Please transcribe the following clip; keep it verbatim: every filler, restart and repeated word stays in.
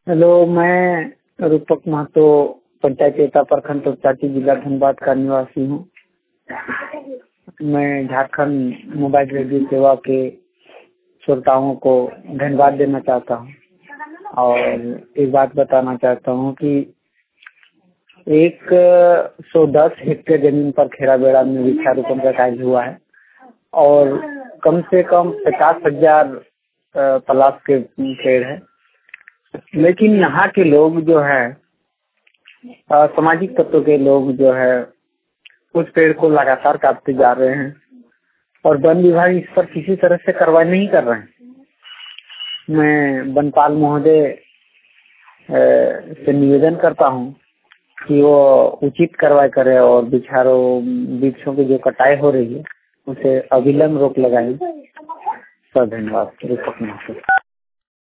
Hello, मैं रूपक महतो पंचायत एटा प्रखंड तोपचाची जिला धनबाद का निवासी हूँ। मैं झारखंड मोबाइल रेडियो सेवा के श्रोताओं को धन्यवाद देना चाहता हूँ और एक बात बताना चाहता हूँ कि एक सौ दस हेक्टेयर जमीन पर खेराबेड़ा में वृक्षारोपण का कार्य हुआ है और कम से कम पचास हजार पलाश के पेड़ है। लेकिन यहाँ के लोग जो है सामाजिक तत्व के लोग जो है उस पेड़ को लगातार काटते जा रहे हैं और वन विभाग इस पर किसी तरह से कार्रवाई नहीं कर रहे हैं। मैं वनपाल महोदय से निवेदन करता हूँ कि वो उचित कार्रवाई करे और बिछारो वृक्षों की जो कटाई हो रही है उसे अविलंब रोक लगाए। सर धन्यवाद।